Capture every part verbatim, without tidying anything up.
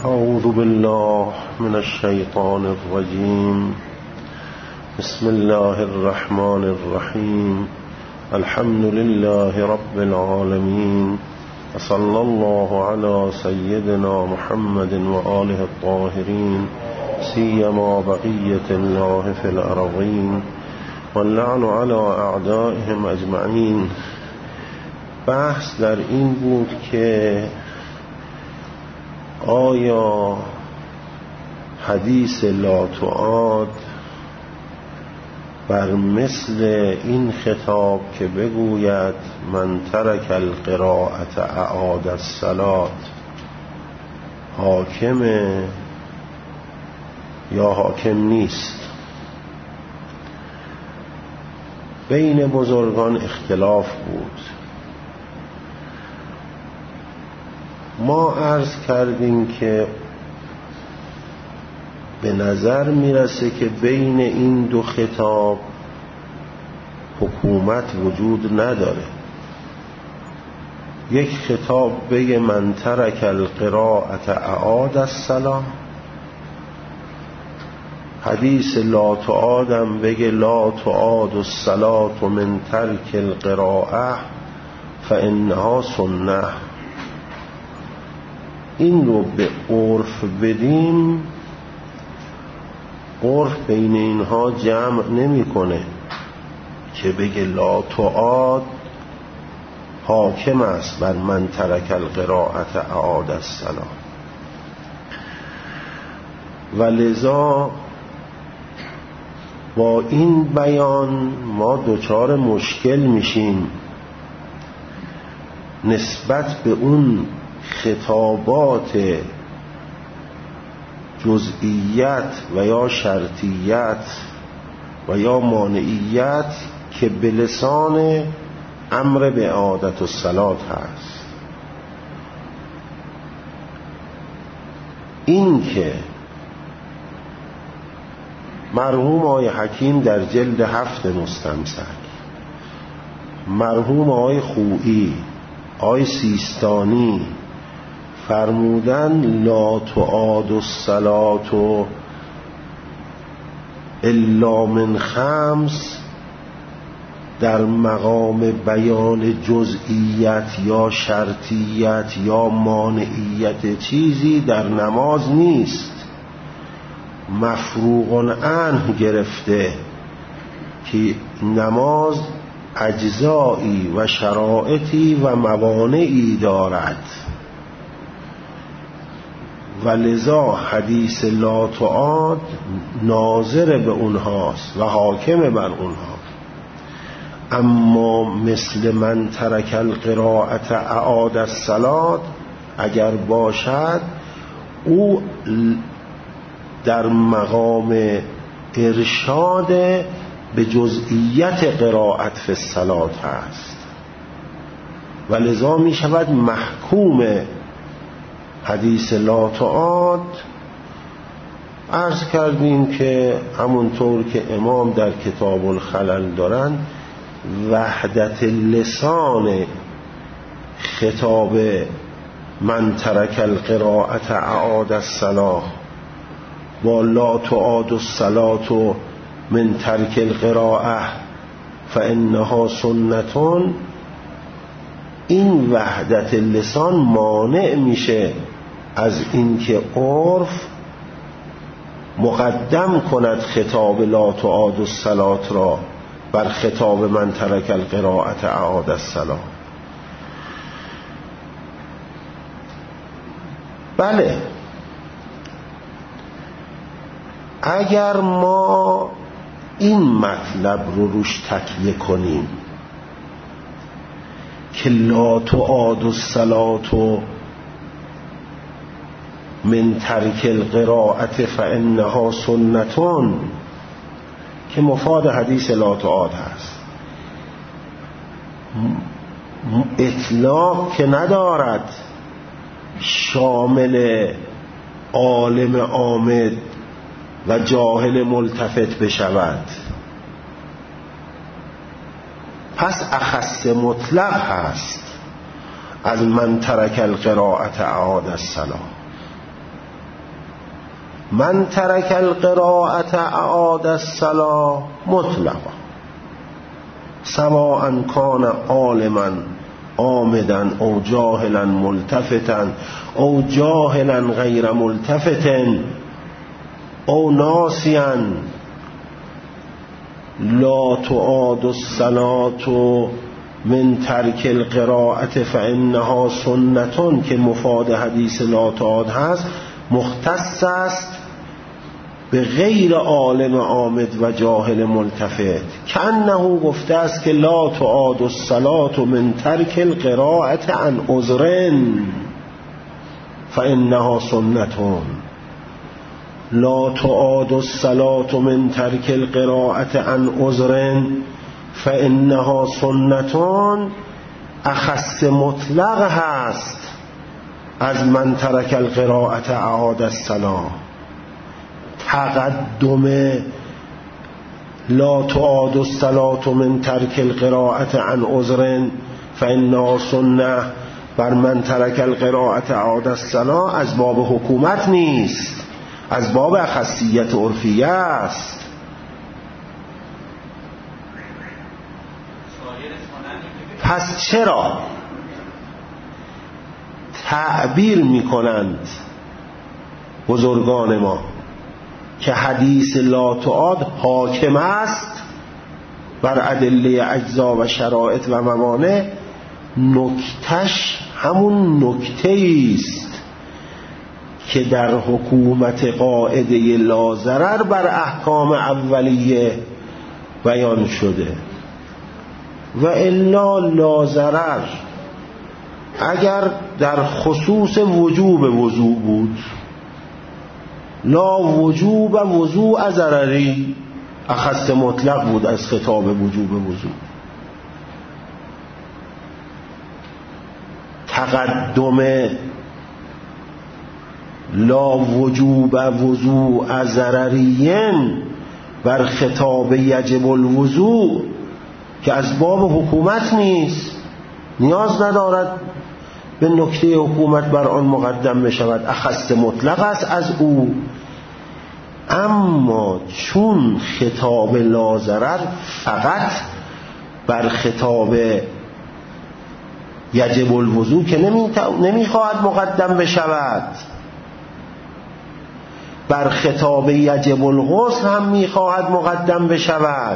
اعوذ بالله من الشیطان الرجیم. بسم الله الرحمن الرحیم. الحمد لله رب العالمین و صلی الله علی سیدنا محمد و آله الطاهرین سیما بقیة الله فی الارضین واللعن علی اعدائهم اجمعین. بحث در این بود که آیا حدیث لا تعاد بر مثل این خطاب که بگوید من ترک القراءة اعاد الصلاة حاکمه یا حاکم نیست؟ بین بزرگان اختلاف بود. ما عرض کردیم که به نظر میرسه که بین این دو خطاب حکومت وجود نداره. یک خطاب بگه من ترک القراءة اعاد الصلاة، حدیث لا تعادم بگه لا تعاد الصلاة من ترک القراءة فانها سنة. این رو به عرف بدیم، عرف بین اینها جمع نمیکنه که بگه لا تعاد حاکم است بر من ترک القراءة اعاد الصلاة. و لذا با این بیان ما دچار مشکل میشیم نسبت به اون خطابات جزئیت و یا شرطیت و یا مانعیت که به لسان امر به اعادت الصلاة هست. این که مرحوم آقای حکیم در جلد هفت مستمسک، مرحوم آقای خویی، آقای سیستانی فرمودن لا تعاد الصلاة الا من خمس، در مقام بیان جزئیت یا شرطیت یا مانعیت چیزی در نماز نیست. مفروغ عنه گرفته که نماز اجزایی و شرائطی و موانعی دارد و لذا حدیث لا تعاد ناظر به اونهاست و حاکم بر اونها. اما مثل من ترک القراءة اعاد الصلاة اگر باشد او در مقام ارشاد به جزئیت قرائت فی الصلاة هست و لذا می شود محکوم حدیث لا تعاد. عرض کردیم که همونطور که امام در کتاب الخلل دارن وحدت لسان خطاب من ترک القراءة اعاد الصلاة با لا تعاد الصلاة من ترک القراءة فانها سنة، این وحدت لسان مانع میشه از اینکه عرف مقدم کند خطاب لا تعاد الصلاة را بر خطاب من ترک القراءة اعاد الصلاة. بله، اگر ما این مطلب رو روش تکیه کنیم که لا تعاد الصلاة من ترک القراءة فانها سنة که مفاد حدیث لا تعاد هست، اطلاق که ندارد شامل عالم عامد و جاهل ملتفت بشود، پس اخص مطلق هست از من ترک القراءة اعاد الصلاة. من ترک القراءة اعاد الصلاة مطلقا سواء کان عالما عامدا او جاهلا ملتفتا او جاهلا غیر ملتفت او ناسیا لا تعاد الصلاة من ترک القراءة فانها سنة که مفاد حدیث لا تعاد هست، مختص است به غیر عالم عامد و جاهل ملتفت. کأنه گفته است که لا تعاد الصلاة من ترک القراءة عن عذر فانها سنة. لا تعاد الصلاة من ترک القراءة عن عذر فانها سنة اخص مطلق هست از من ترک القراءة اعاد الصلاة. تقدم لا تعاد الصلاة من ترک القراءة عن عذر فانها سنة بر من ترک القراءة اعاد الصلاة از باب حکومت نیست، از باب اخصیت عرفیه است. پس چرا تعبیر میکنند بزرگان ما که حدیث لا تعاد حاکم است بر ادله اجزا و شرایط و موانع؟ نکتش همون نکته است که در حکومت قاعده لا ضرر بر احکام اولیه بیان شده. و الا لا ضرر اگر در خصوص وجوب وضوء بود، لا وجوب وضوء ضرری اخص مطلق بود از خطاب وجوب وضوء. تقدم لا وجوب وضوء ضررین بر خطاب یجب الوضوء که از باب حکومت نیست، نیاز ندارد به نکته حکومت بر آن مقدم بشود، اخص مطلق است از او. اما چون خطاب لا ضرر فقط بر خطاب یجب الوضوء که نمیخواهد مقدم بشود، بر خطاب یجب الغسل هم میخواهد مقدم بشود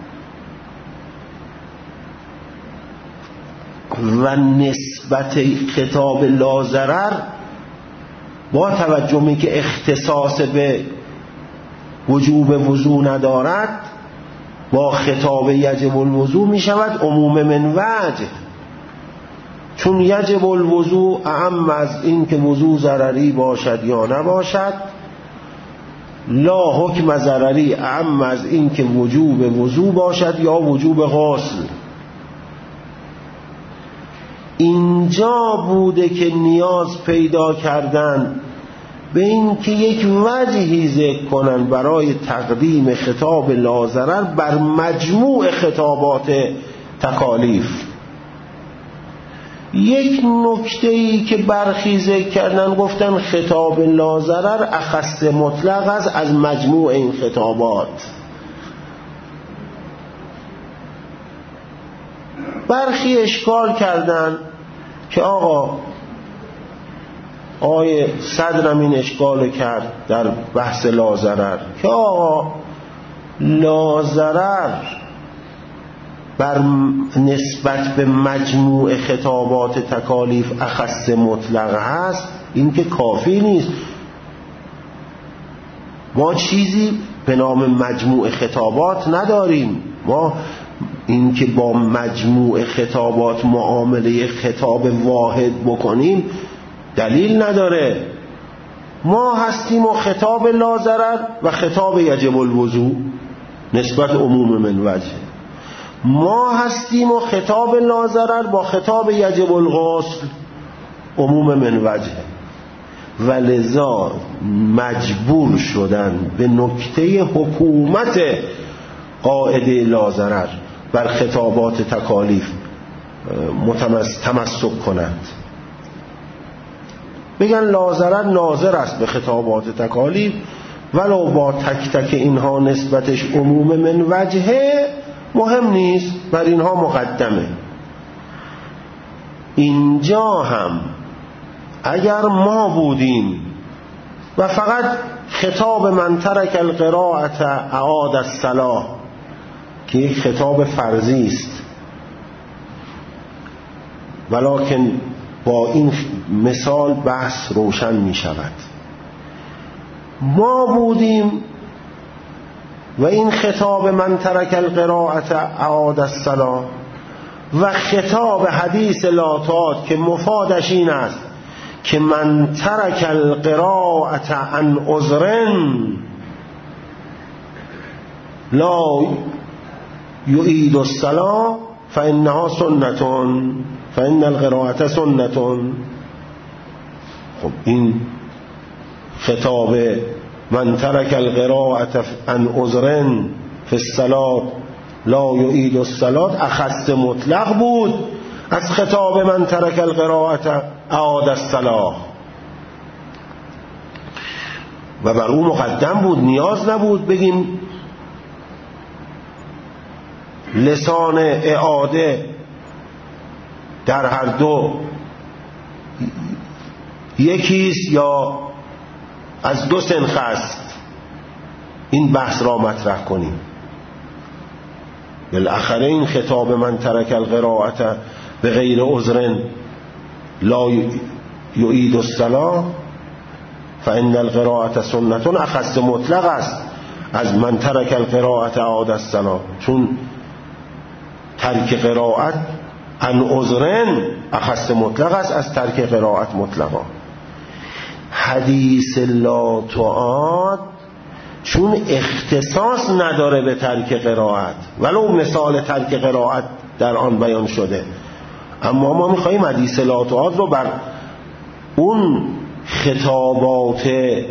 و نسبت خطاب لا ضرر با توجه می که اختصاص به وجوب وضوء ندارد با خطاب یجب الوضوء می شود عموم من وجه، چون یجب الوضوء اعم از این که وضوء ضرری باشد یا نباشد، لا حکم ضرری اعم از این که وجوب وضوء باشد یا وجوب غسل. اینجا بوده که نیاز پیدا کردن به این که یک وجهی ذکر کنن برای تقدیم خطاب لا ضرر بر مجموع خطابات تکالیف. یک نکته‌ای که برخی ذکر کردن گفتن خطاب لا ضرر اخص مطلق است از مجموع این خطابات. برخی اشکال کردن که آقا آیه صدرم این اشکال کرد در بحث لا ضرر که آقا لا ضرر بر نسبت به مجموع خطابات تکالیف اخص مطلق هست، این که کافی نیست. ما چیزی به نام مجموع خطابات نداریم. ما این که با مجموع خطابات معامله خطاب واحد بکنیم دلیل نداره. ما هستیم و خطاب لا ضرر و خطاب یجب الوضوء نسبت عموم من وجه. ما هستیم و خطاب لا ضرر با خطاب یجب الغسل عموم من وجه، و لذا مجبور شدن به نکته حکومت قاعده لا ضرر بر خطابات تکالیف تمسک کنند. بگن لا ضرر ناظر است به خطابات تکالیف ولو با تک تک اینها نسبتش عموم من وجهه مهم نیست، بر اینها مقدمه. اینجا هم اگر ما بودیم و فقط خطاب من ترک القراءة اعاد الصلاة که یک خطاب فرضی است، ولکن با این مثال بحث روشن می شود. ما بودیم و این خطاب من ترک القراءة اعاد الصلاة و خطاب حدیث لاتات که مفادش این است که من ترک القراءة عن عذر لا یعید الصلاة فانها سنة فان القراءة سنة. خب این خطاب من ترک القراءة عن عذر فی الصلاة لا یعید الصلاة اخص مطلق بود از خطاب من ترک القراءة اعاد الصلاة و بر او مقدم بود. نیاز نبود بگیم لسان اعاده در هر دو یکیست یا از دو سنخ است، این بحث را مطرح کنیم. بالاخره این خطاب من ترک القراءة به غیر عذر لا یعید الصلاة فان القراءة سنة اخص مطلق است از من ترک القراءة اعاد الصلاة، چون ترک قرائت عن عذر اخص مطلق است از ترک قرائت مطلقا. حدیث لا تعاد چون اختصاص نداره به ترک قرائت، ولو مثال ترک قرائت در آن بیان شده، اما ما میخواییم حدیث لا تعاد رو بر اون خطابات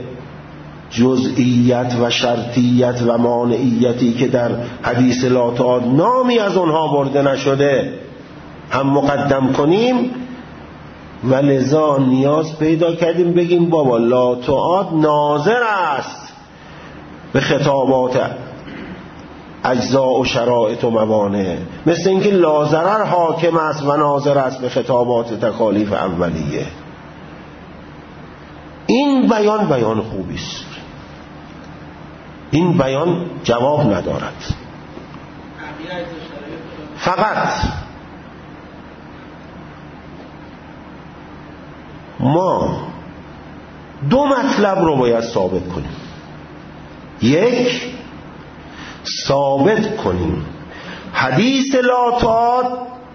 جزئیت و شرطیت و مانعیتی که در حدیث لا تعاد نامی از اونها برده نشده هم مقدم کنیم، و لذا نیاز پیدا کردیم بگیم بابا لا تعاد ناظر است به خطابات اجزاء و شرائط و موانع، مثل اینکه لا ضرر حاکم است و ناظر است به خطابات تکالیف اولیه. این بیان بیان خوبی است، این بیان جواب ندارد. فقط ما دو مطلب رو باید ثابت کنیم. یک، ثابت کنیم حدیث لا تعاد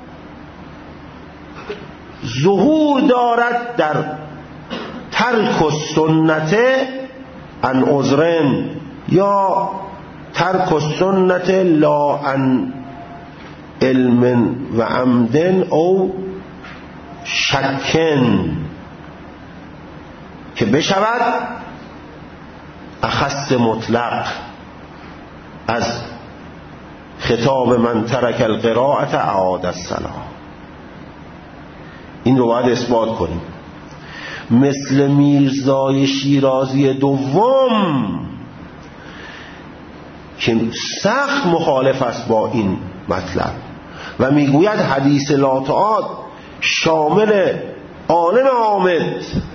ظهور دارد در ترک السنت عن عذرن یا ترک السنت لا عن علم و عمدن او شکن، که بشود اخص مطلق از خطاب من ترک القراءة اعاد الصلاة. این رو باید اثبات کنیم. مثل میرزای شیرازی دوم که سخت مخالف است با این مطلب و میگوید حدیث لا تعاد شامل عالم عامد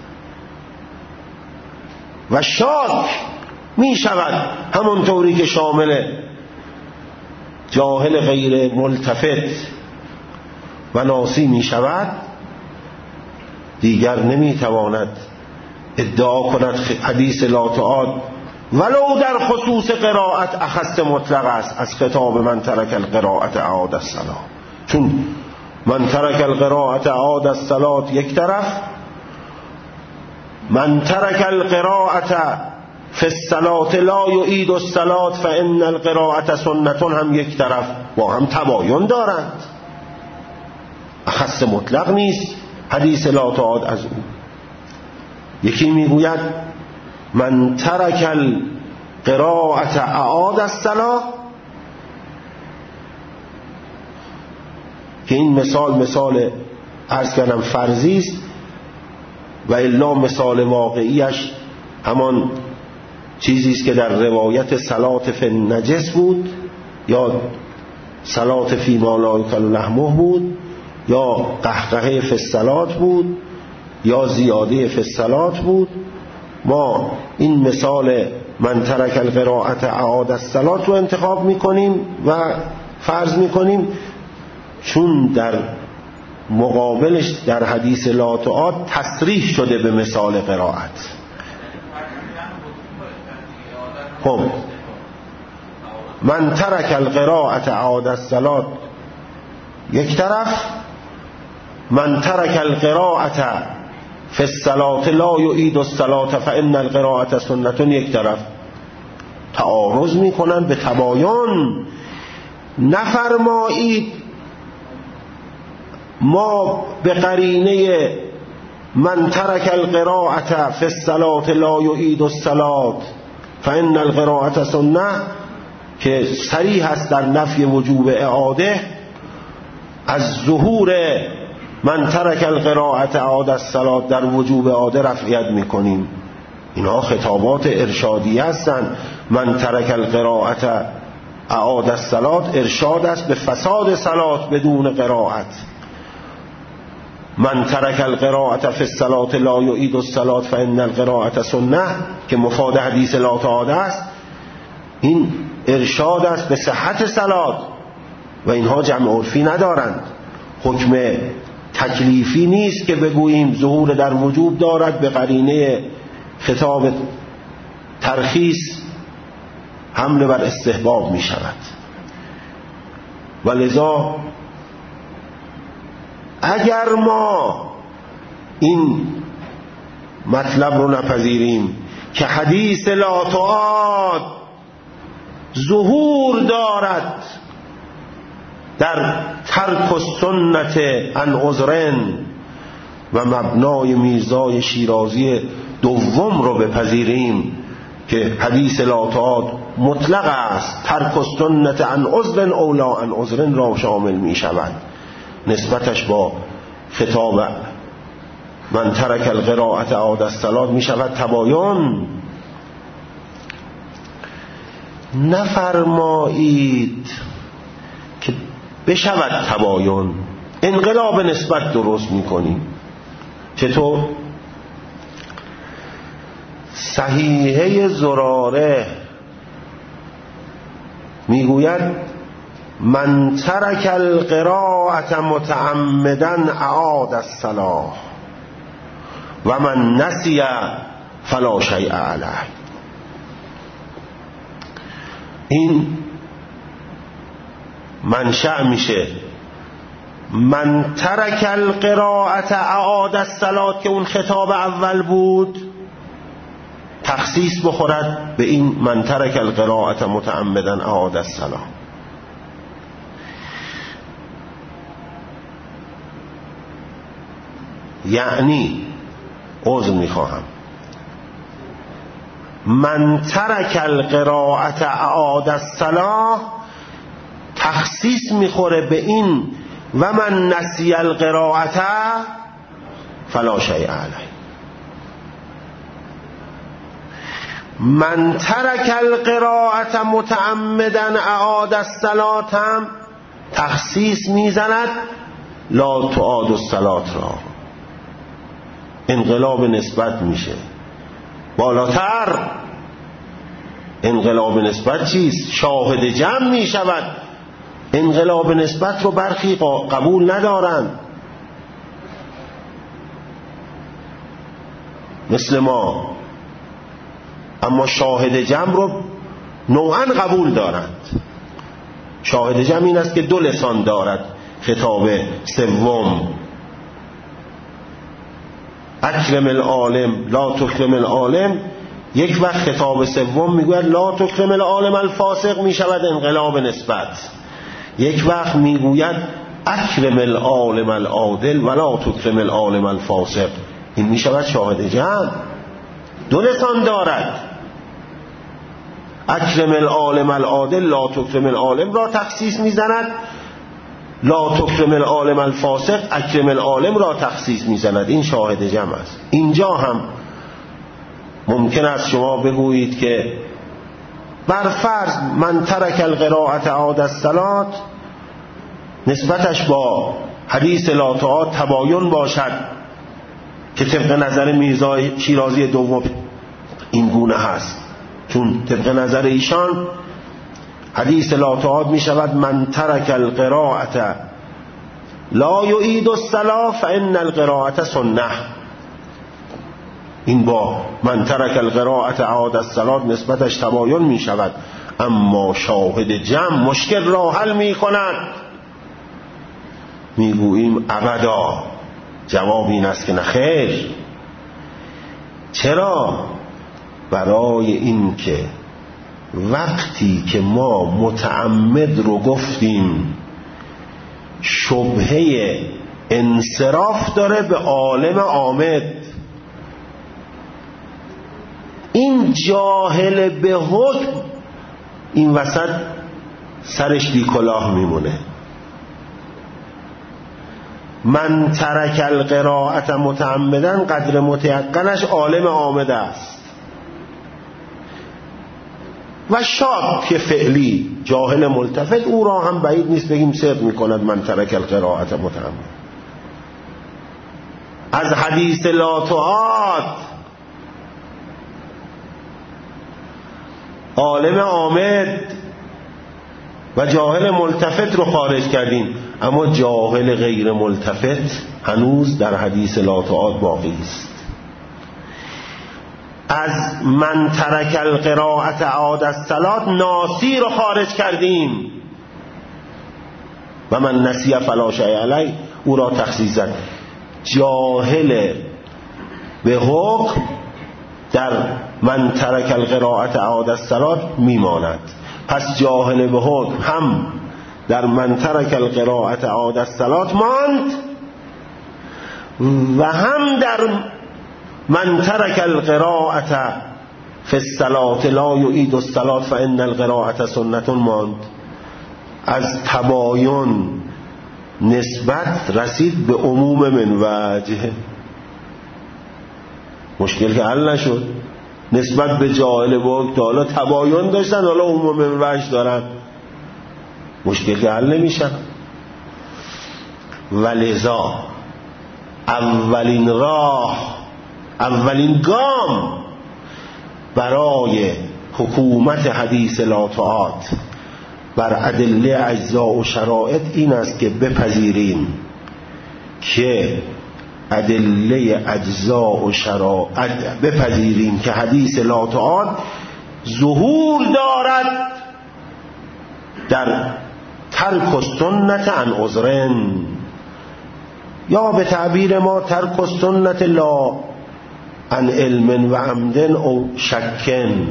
و شاک می شود، همونطوری که شامل جاهل غیر ملتفت و ناسی می شود. دیگر نمی تواند ادعا کند حدیث لا تعاد ولو در خصوص قرائت اخص مطلق است از خطاب من ترک القراءة اعاد الصلاة، چون من ترک القراءة اعاد الصلاة یک طرف، من ترک القراءة فی الصلاة لا یعید الصلاة فان القراءة سنة هم یک طرف، با هم تباین دارند، اخص مطلق نیست حدیث لا تعاد از او. یکی میگوید من ترک القراءة اعاد الصلاة، که این مثال مثال عرض کردم فرضی است و الا مثال واقعیش همان چیزی است که در روایت صلات فی النجس بود، یا صلات فی ما لا یؤکل لحمه بود، یا قهقهه فی الصلات بود، یا زیاده فی الصلات بود. ما این مثال من ترک القراءة اعاد الصلات رو انتخاب میکنیم و فرض میکنیم، چون در مقابلش در حدیث لا تعاد تصریح شده به مثال قرائت. خب من ترک القراءة اعاد الصلات یک طرف، من ترک القراءة فی الصلاة لا یعید الصلاة فان القراءة سنة یک طرف. تعارض میکنن به تباین. نفرمایید ما به قرینه من ترک القراءة فی الصلاة لا یعید الصلاة فان القراءة سنة که صریح است در نفی وجوب اعاده، از ظهور من ترک القراءة اعاد الصلاة در وجوب اعاده رفعیت میکنیم. اینها خطابات ارشادی هستند. من ترک القراءة اعاد الصلاة ارشاد است به فساد صلات بدون قرائت. من ترک القراءة فی الصلاة لا یعید الصلاة فان القراءة سنة که مفاد حدیث لا تعاد است، این ارشاد است به صحت صلات و اینها جمع عرفی ندارند. حکم تکلیفی نیست که بگوییم ظهور در وجوب دارد به قرینه خطاب ترخیص حمل بر استحباب می شود. ولذا اگر ما این مطلب رو نپذیریم که حدیث لا تعاد ظهور دارد در ترک السنت عن عذرن و مبنای میرزای شیرازی دوم رو بپذیریم که حدیث لا تعاد مطلق است، ترک السنت عن عذرن او لا عن عذرن را شامل می شود، نسبتش با خطاب من ترک القراءة اعاد الصلاة می شود تباین. نفرمایید که بشود تباین، انقلاب نسبت درست میکنیم. چطور؟ صحیحه زراره میگوید من ترک القراءة متعمدا اعاد الصلاة و من نسی فلا شیء علیه. این منشأ میشه من ترک القراءة اعاد الصلاة که اون خطاب اول بود، تخصیص بخورد به این من ترک القراءة متعمدا اعاد الصلاة. یعنی عذر میخواهم، من ترک القراءة اعاد الصلاة تخصیص میخوره به این و من نسی القراءة فلا شیء علیه. من ترک القراءة متعمدا اعاد الصلاة هم تخصیص میزند لا تعاد الصلاة را، انقلاب نسبت میشه بالاتر. انقلاب نسبت چیست؟ شاهد جمع میشود. انقلاب نسبت رو برخی قبول ندارند مثل ما، اما شاهد جمع رو نوعا قبول دارند. شاهد جمع این است که دو لسان دارد. خطاب سوم اکرم العالم لا تکرم العالم، یک وقت خطاب سوم میگوید لا تکرم العالم الفاسق، میشود انقلاب نسبت. یک وقت میگوید اکرم العالم العادل ولا تکرم العالم الفاسق، این میشود شاهد جمع. دو لسان دارد. اکرم العالم العادل لا تکرم العالم را تخصیص میزند، لا تکرم العالم الفاسق اکرم العالم را تخصیص میزند. این شاهد جمع است. اینجا هم ممکن است شما بگویید که بر فرض من ترک القراءة عاد الصلاة نسبتش با حدیث لا تعاد تباین باشد که طبق نظر میرزا شیرازی دوم این گونه هست، چون طبق نظر ایشان حدیث لا تعاد می شود من ترک القراءة لا یعید الصلاة فإن القراءة سنة. این با من ترک القراءة عاد الصلاة نسبتش تباین می شود، اما شاهد جمع مشکل را حل می کند. می گوییم ابدا. جواب این است که نخیر. چرا؟ برای این که وقتی که ما متعمد رو گفتیم شبهه انصراف داره به عالم عامد، این جاهل به حکم این وسط سرش بی کلاه میمونه. من ترک القراءة متعمدا قدر متیقنش عالم عامد است و شاک فعلی جاهل ملتفت او را هم بعید نیست بگیم صدق میکند من ترک القراءة متعمدا. از حدیث لا تعاد عالم عامد و جاهل ملتفت رو خارج کردیم، اما جاهل غیر ملتفت هنوز در حدیث لا تعاد باقی است. از من ترک القراءة عاد الصلاة ناسی رو خارج کردیم و من نسی فلا شیء علیه او را تخصیص زد. جاهل به حکم در من ترک القراءة عاد الصلاة میماند. پس جاهل به حکم هم در من ترک القراءة عاد الصلاة ماند و هم در من ترک القراءة فی الصلاة لا یعید الصلاة فإن القراءة سنة ماند. از تباین نسبت رسید به عموم من وجه. مشکل که حل نشد. نسبت به جاهل بود حالا تباین داشتن، حالا عموم من وجه دارن، مشکل که حل نمیشن. ولذا اولین راه، اولین گام برای حکومت حدیث لا تعاد بر ادله اجزا و شرایط این است که بپذیریم که ادله اجزا و شرایط بپذیریم که حدیث لا تعاد ظهور دارد در ترک السنت عن عذرن، یا به تعبیر ما ترک السنت لا عن علم و عمدن او شکن.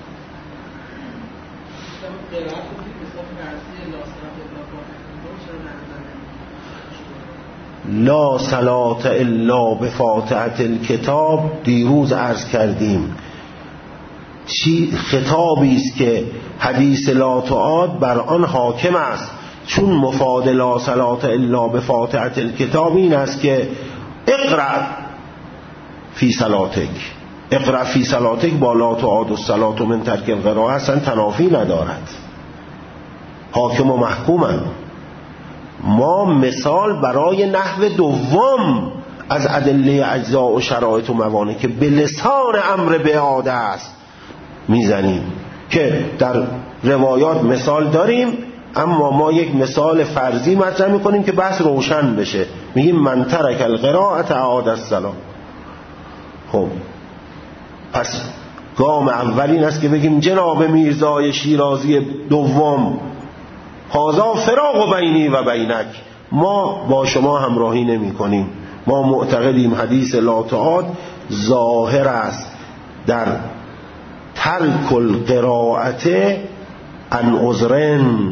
لا صلاة الا بفاتحة الکتاب دیروز عرض کردیم چی خطابی است که حدیث لا تعاد بر آن حاکم است، چون مفاد لا صلاة الا بفاتحة الکتاب این است که اقرأ فی صلاتک، اقرأ فی صلاتک با لا تعاد الصلاة من ترک القراءة اصلا تنافی ندارد، حاکم و محکومن. ما مثال برای نحو دوم از ادله اجزا و شرایط و موانع که به لسان امر به عاده است میزنیم که در روایات مثال داریم، اما ما یک مثال فرضی مطرح میکنیم که بحث روشن بشه. میگیم من ترک القراءة عاد الصلاة. خب پس گام اول این است که بگیم جناب میرزای شیرازی دوم هذا فراق بینی و بینک، ما با شما همراهی نمی کنیم. ما معتقدیم حدیث لا تعاد ظاهر است در ترک القراءة عن عذرن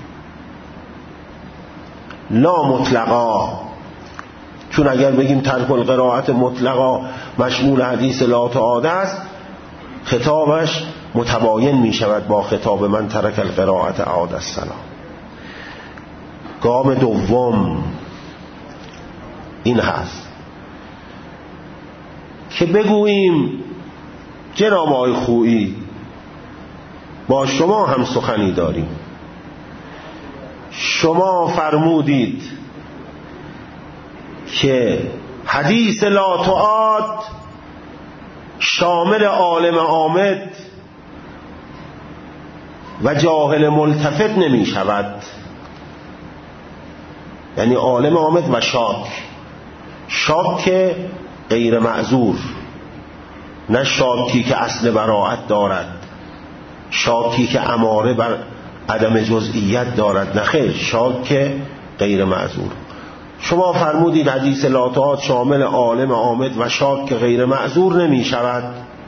لا مطلقا، چون اگر بگیم ترک القراءة مطلقا مشمول حدیث لا تعاد است خطابش متباین می شود با خطاب من ترک القراءة عاد الصلاة. گام دوم این هست که بگوییم جناب آقای خویی با شما هم سخنی داریم. شما فرمودید که حدیث لا تعاد شامل عالم عامد و جاهل ملتفت نمی شود، یعنی عالم عامد و شاک. شاک غیر معذور، نه شاکی که اصل براءت دارد، شاکی که اماره بر عدم جزئیت دارد، نه خیر، شاک غیر معذور. شما فرمودید حدیث لا تعاد شامل عالم عامد و شاک غیر معذور نمی شود.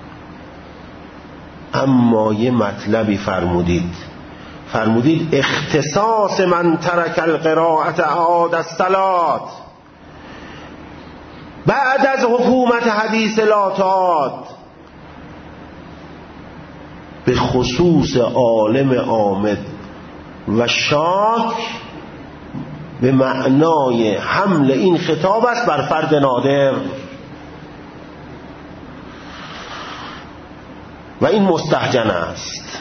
اما یه مطلبی فرمودید، فرمودید اختصاص من ترک القراءة اعاد الصلاة بعد از حکومت حدیث لا تعاد به خصوص عالم عامد و شاک به معنای حمل این خطاب است بر فرد نادر و این مستهجن است.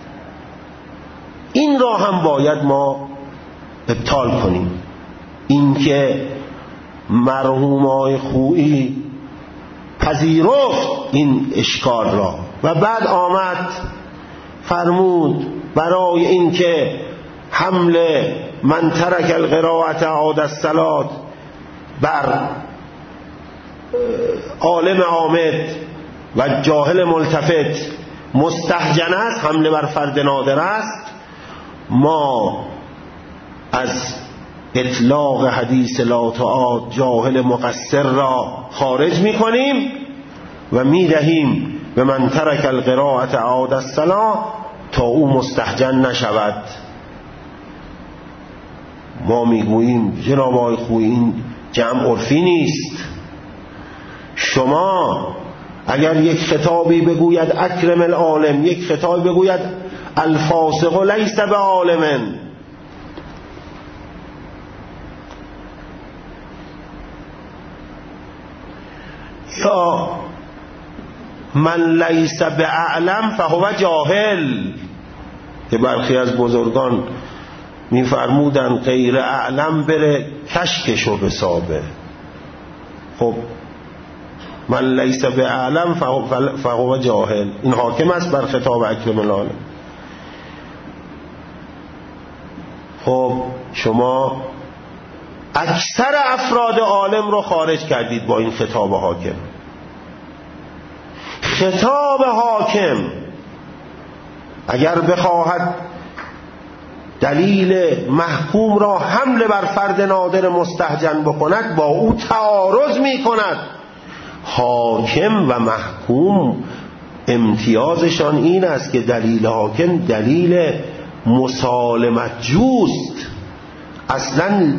این را هم باید ما ابطال کنیم. اینکه مرحوم آقای خویی پذیرفت این اشکال را و بعد آمد فرمود برای اینکه حمل من ترک القراءة اعاد الصلاة بر عالم عامد و جاهل ملتفت مستهجن است، حمله بر فرد نادر است، ما از اطلاق حدیث لا تعاد جاهل مقصر را خارج می کنیم و می دهیم به من ترک القراءة اعاد الصلاة تا او مستهجن نشود. ما می گوییم جناب آقای خویی این جمع عرفی نیست. شما اگر یک خطابی بگوید اکرم العالم، یک خطابی بگوید الفاسق لیس بعالم، یا من لیس باعلم فهو جاهل، که برخی از بزرگان میفرمودن غیر اعلم بره کشکشو بسابه. خب من لیس باعلم فهو جاهل، این حاکم است بر خطاب اکرم العالم. خب شما اکثر افراد عالم رو خارج کردید با این خطاب حاکم. خطاب حاکم اگر بخواهد دلیل محکوم را حمله بر فرد نادر مستهجن بکند با او تعارض می کند. حاکم و محکوم امتیازشان این است که دلیل حاکم دلیل مسالمت جوست، اصلا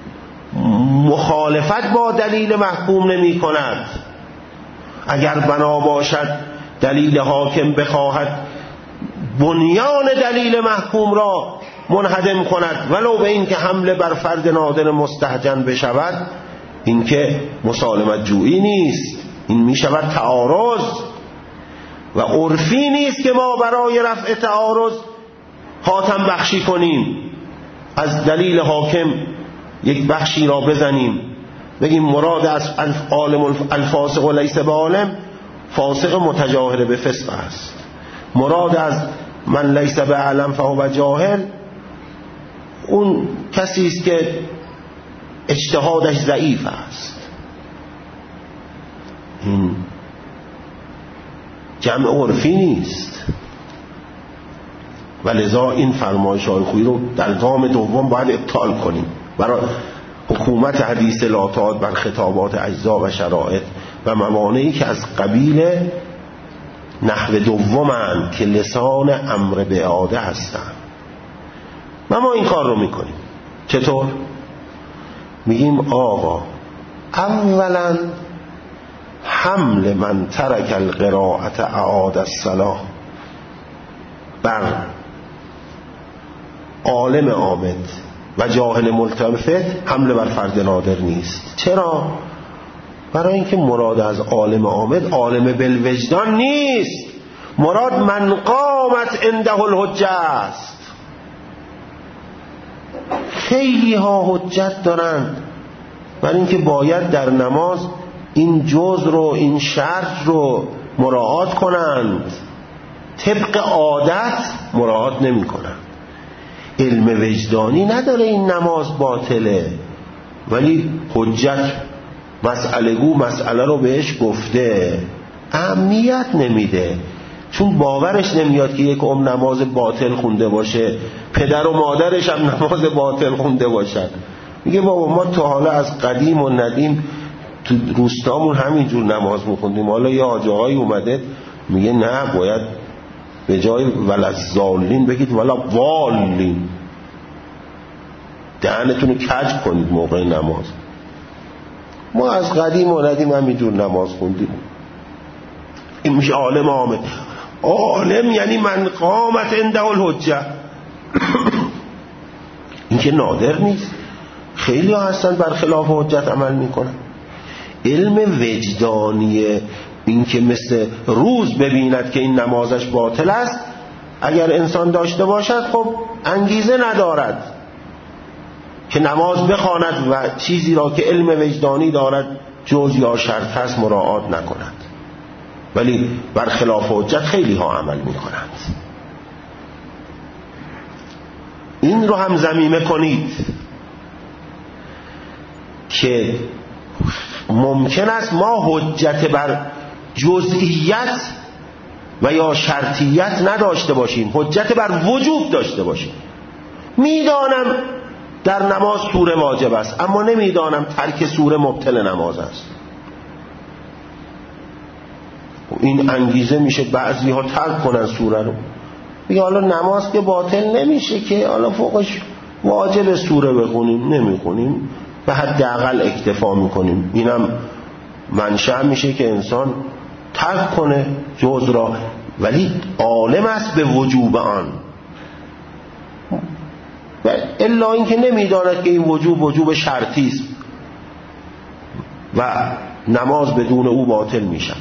مخالفت با دلیل محکوم نمی کند. اگر بنا باشد دلیل حاکم بخواهد بنیان دلیل محکوم را منهدم کند ولو به این که حمله بر فرد نادر مستهجن بشود، این که مسالمت جویی نیست، این می شود تعارض و عرفی نیست که ما برای رفع تعارض حاتم بخشی کنیم، از دلیل حاکم یک بخشی را بزنیم بگیم مراد از عالم الفاسق و لیس بعالم فاسق متجاهر به فسق است، مراد از من لیس بعلم فهو جاهل اون کسی است که اجتهادش ضعیف است. این جمع عرفی نیست و لذا این فرمایش های خویی رو در گام دوم باید ابطال کنیم. برای حکومت حدیث لا تعاد بر خطابات اجزا و شرائط و موانعی که از قبیل نحو دومند که لسان امر به اعاده هستند و ما این کار رو میکنیم. چطور؟ میگیم آقا اولا حمل من ترک القراءة اعاد الصلاة بر عالم عامد و جاهل ملتفت حمله بر فرد نادر نیست. چرا؟ برای اینکه مراد از عالم عامد عالم بالوجدان نیست، مراد من قامت عنده الحجه است. خیلی ها حجت دارند برای اینکه باید در نماز این جزء رو، این شرط رو مراعات کنند، طبق عادت مراعات نمی کنند. علم وجدانی نداره این نماز باطله، ولی حجت مسئله گو مسئله رو بهش گفته، اهمیت نمیده، چون باورش نمیاد که یک عمر نماز باطل خونده باشه، پدر و مادرش هم نماز باطل خونده باشن. میگه بابا ما تا حالا از قدیم و ندیم تو روستامون همینجور نماز میخوندیم، حالا یه حاج آقایی اومده میگه نه باید به جای ولضالین بگید ولا والین، دهنتون رو کج کنید موقع نماز. ما از قدیم و ندیم همینجور نماز خوندیم. این میشه عالم عامد. عالم یعنی من قامت عنده الحجه. این که نادر نیست، خیلی ها هستن برخلاف حجت عمل میکنن. علم وجدانیه، این که مثل روز ببیند که این نمازش باطل است، اگر انسان داشته باشد خب انگیزه ندارد که نماز بخواند و چیزی را که علم وجدانی دارد جز یا شرط هست مراعات نکند. ولی برخلاف حجت خیلی ها عمل می کنند. این رو هم ضمیمه کنید که ممکن است ما حجت بر جزئیت و یا شرطیت نداشته باشیم، حجت بر وجوب داشته باشیم. میدانم در نماز سوره واجب است، اما نمیدانم ترک سوره مبطل نماز است. این انگیزه میشه بعضی ها ترک کنن سوره رو، بگه حالا نماز که باطل نمیشه که حالا فوقش واجب سوره بخونیم، نمیخونیم، به حداقل اکتفا میکنیم. اینم منشأ میشه که انسان ترک کنه جز را، ولی عالم است به وجوب آن، الا اینکه نمیداند که این وجوب وجوب شرطی است و نماز بدون او باطل میشود.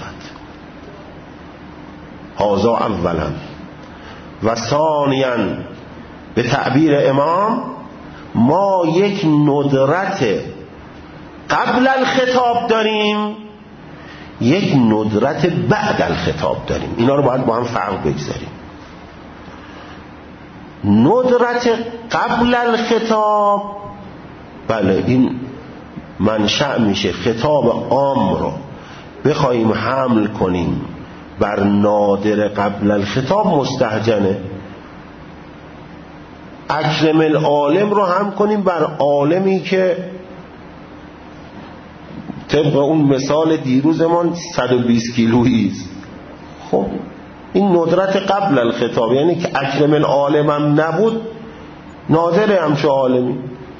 هذا اولا. و ثانیاً به تعبیر امام ما یک ندرت قبل الخطاب داریم، یک ندرت بعد الخطاب داریم. اینا رو باید با هم فرق بگذاریم. ندرت قبل الخطاب، بله این منشأ میشه خطاب عام رو بخوایم حمل کنیم بر نادر قبل الخطاب مستهجنه. اکرم العالم رو هم کنیم بر عالمی که طبق اون مثال دیروزمان صد و بیست کیلویی است. خب این ندرت قبل الخطاب، یعنی که اکرم العالم هم نبود نادر همچه عالمی.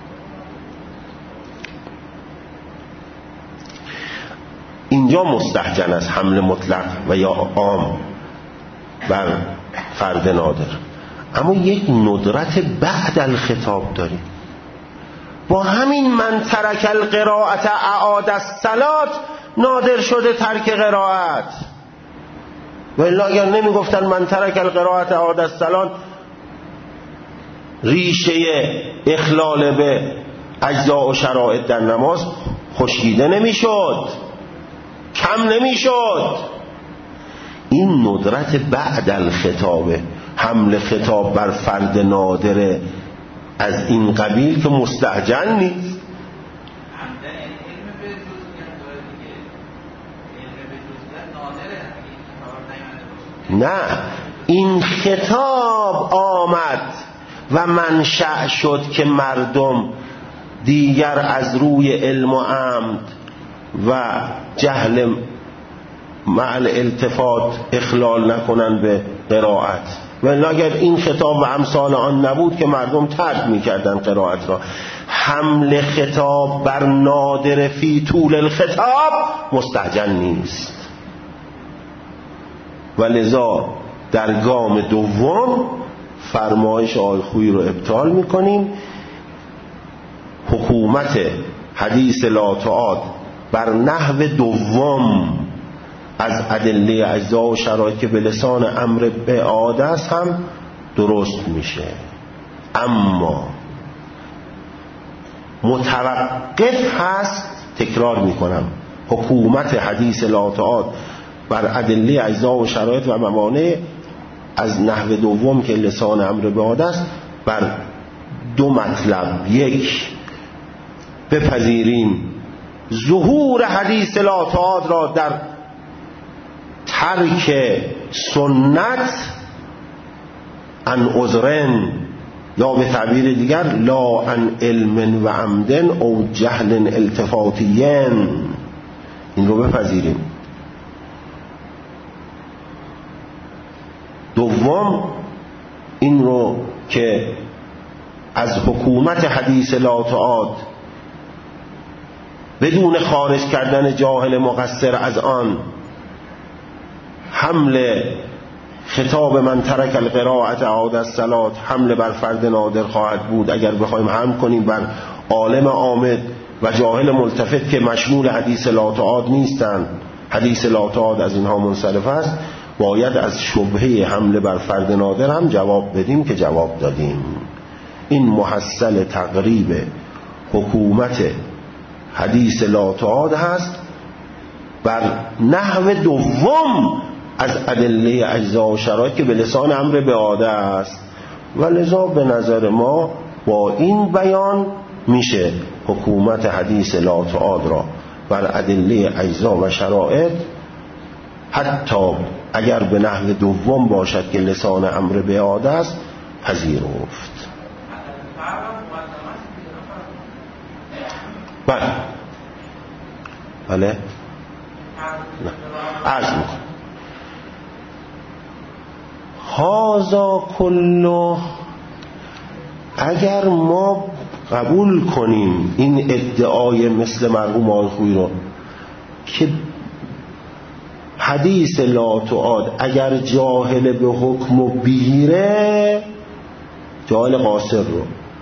اینجا مستهجن است حمل مطلق و یا عام بر فرد نادر. اما یک ندرت بعد الخطاب داریم. با همین من ترک القراءت اعاد الصلاة نادر شده ترک قرائت. والا اگر نمی گفتن من ترک القراءت اعاد الصلاة، ریشه اخلال به اجزاء و شرایط در نماز خشکیده نمی شد، کم نمی شد. این ندرت بعد الخطابه، حمل خطاب بر فرد نادر از این قبیل که مستهجن نیست. نه، این خطاب آمد و منشأ شد که مردم دیگر از روی علم و عمد و جهل مع الالتفات اخلال نکنن به قرائت. ولی اگر این خطاب و امثال آن نبود که مردم ترک میکردن قرائت را. حمل خطاب بر نادر فی طول الخطاب مستهجن نیست، و لذا در گام دوم فرمایش آقای خویی رو ابطال میکنیم. حکومت حدیث لا تعاد بر نحو دوم از ادله اجزا و شرایط که به لسان امر به عاده است هم درست میشه. اما متوقف هست، تکرار میکنم، حکومت حدیث لا تعاد بر ادله اجزا و شرایط و موانع از نحو دوم که لسان امر به عاده است بر دو مطلب. یک، بپذیریم ظهور حدیث لا تعاد را در ترک سنت ان عذرن، یا به تعبیر دیگر لا ان علم و عمدن او جهل التفاتین، این رو بپذیریم. دوم، این رو که از حکومت حدیث لا تعاد بدون خارج کردن جاهل مقصر از آن حمل خطاب من ترک القراءت اعاد الصلاة حمل بر فرد نادر خواهد بود اگر بخوایم حمل کنیم بر عالم عامد و جاهل ملتفت که مشمول حدیث لا تعاد نیستند. حدیث لا تعاد از اینها منصرف است. باید از شبهه حمله بر فرد نادر هم جواب بدیم که جواب دادیم. این محصل تقریب حکومت حدیث لا تعاد هست بر نحو دوم از ادله اجزا و شرایط که به لسان امر به عاده است و لذا به نظر ما با این بیان میشه حکومت حدیث لا تعاد را بر ادله اجزا و شرایط حتی اگر به نحو دوم باشد که لسان امر به عاده است پذیرفت. بله بله نه عرض میکنم هازا کلو، اگر ما قبول کنیم این ادعای مثل مرحوم آلخویی رو که حدیث لا تعاد اگر جاهل به حکم و بگیره، جاهل قاصر رو،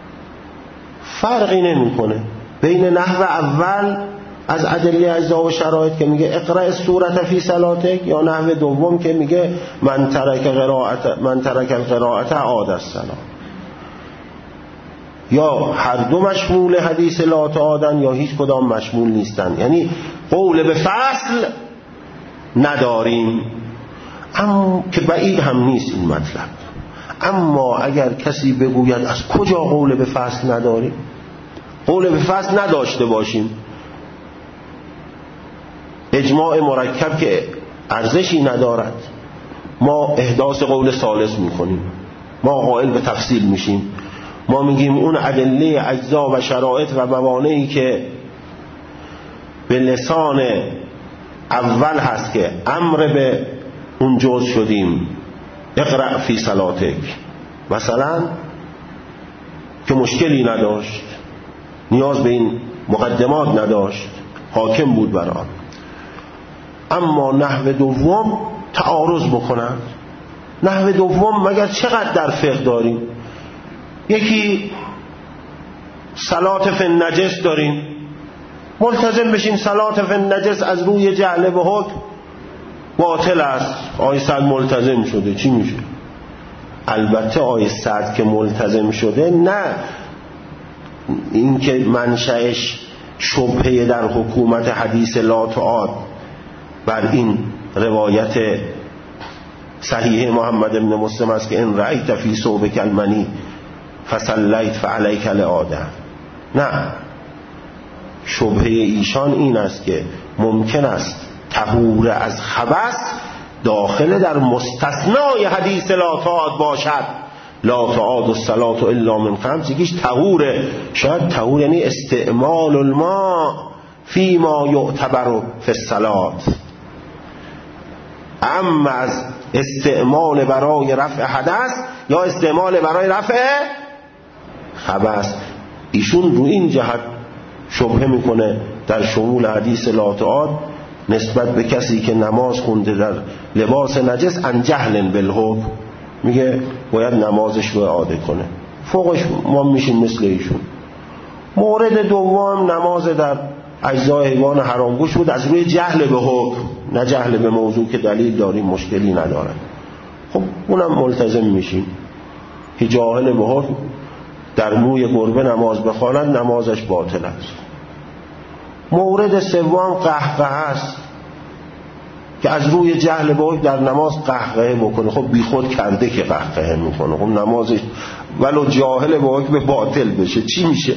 فرقی نمیکنه بین نحو اول از ادله اجزا و شرایط که میگه اقرأ السورة فی صلاتک یا نحو دوم که میگه من ترک قرائت من ترک القرائت عاد الصلاة، یا هر دو مشمول حدیث لا تعادن یا هیچ کدام مشمول نیستن. یعنی قول به فصل نداریم، اما که بعید هم نیست این مطلب. اما اگر کسی بگوید از کجا قول به فصل نداریم، قول به فصل نداشته باشیم، اجماع مرکب که ارزشی ندارد، ما احداث قول ثالث میکنیم، ما قائل به تفصیل میشیم، ما میگیم اون ادله اجزا و شرایط و موانعی که به لسان اول هست که امر به اون جز شدیم اقرأ فی صلاتک مثلا، که مشکلی نداشت، نیاز به این مقدمات نداشت، حاکم بود بر آن. اما نحو دوم تعارض بکنند. نحو دوم مگر چقدر در فقه داریم؟ یکی صلات فی النجس داریم، ملتزم بشیم صلات فی النجس از روی جعل به حکم باطل است. آیه صد ملتزم شده چی میشه؟ البته آیه صد که ملتزم شده، نه اینکه منشأش شبهه در حکومت حدیث لا تعاد بر این روایت صحیح محمد بن مسلم است که ان رأیت فی ثوبک المنی فصلیت فعلیک العاده. نه، شبهه ایشان این است که ممکن است طهور از خبث داخل در مستثنای حدیث لا تعاد باشد. لا تعاد الصلاة الا من خمس، یکیش طهوره. شاید طهور یعنی استعمال الماء فی ما یعتبر فی الصلاة، اما از استعمال برای رفع حدث یا استعمال برای رفع خبث. ایشون رو این جهت شبهه میکنه در شمول حدیث لا تعاد نسبت به کسی که نماز خونده در لباس نجس ان جهل بالحکم، میگه باید نمازش رو اعاده کنه، فوقش ما میشیم مثل ایشون. مورد دوم نماز در اجزای حیوان حرامگوش بود از روی جهل به حکم، نه جهل به موضوع که دلیل داریم مشکلی ندارد. خب اونم ملتزم میشیم. که جاهل به حکم در موی گربه نماز بخواند نمازش باطل است. مورد سوم قهقه است که از روی جهل به حکم در نماز قهقه بکنه. خب بی خود کرده که قهقه میکنه، خب نمازش ولو جاهل به حکم باطل بشه چی میشه؟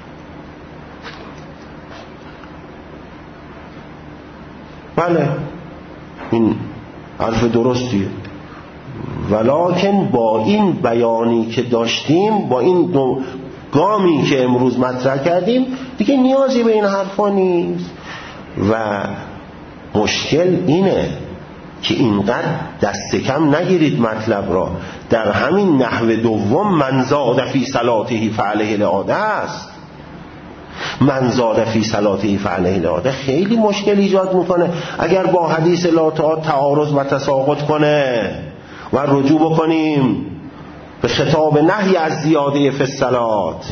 بله این حرف درستیه، ولکن با این بیانی که داشتیم، با این دو گامی که امروز مطرح کردیم دیگه نیازی به این حرفا نیست. و مشکل اینه که اینقدر دست کم نگیرید مطلب را. در همین نحو دوم من زاد فی صلاته فعلیه الاعاده است. من زاد فی صلاته فعلیه الاعاده خیلی مشکل ایجاد میکنه. اگر با حدیث لا تعارض و تساقط کنه و رجوع بکنیم به خطاب نهی از زیاده فی الصلات،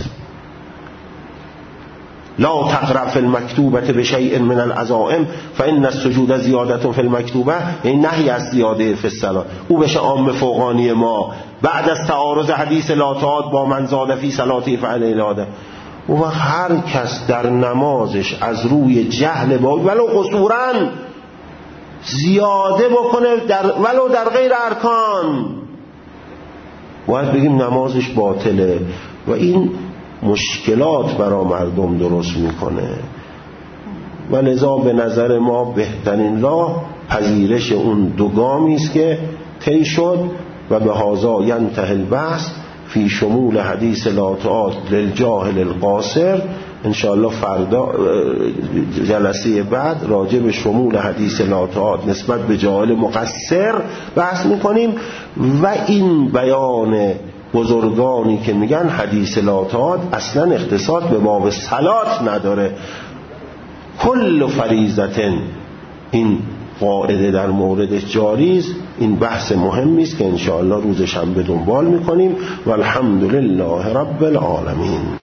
لا تقرأ فی المکتوبة بشیء من العزائم فإن السجود زیادة فی المکتوبة، این نهی از زیاده فی الصلات، او بشه عام فوقانی ما بعد از تعارض حدیث لا تعارض با من زاد فی صلاته فعلیه الاعاده. و هر کس در نمازش از روی جهل باید ولو قصوراً زیاده بکنه در ولو در غیر ارکان، باید بگیم نمازش باطله. و این مشکلات برای مردم درست میکنه. و لذا به نظر ما بهترین راه پذیرش اون دو گامی است که طی شد. و به هذا ینتهی البحث فی شمول حدیث لا تعارض للجاهل القاصر. انشاءالله فردا جلسه بعد راجع به شمول حدیث لا تعارض نسبت به جاهل مقصر بحث میکنیم. و این بیان بزرگانی که میگن حدیث لا تعارض اصلا اختصاص به باب صلات نداره، کل فریضة، این قاعده در موردش جاری است. این بحث مهمی است که انشاءالله روز شنبه دنبال میکنیم. و الحمدلله رب العالمین.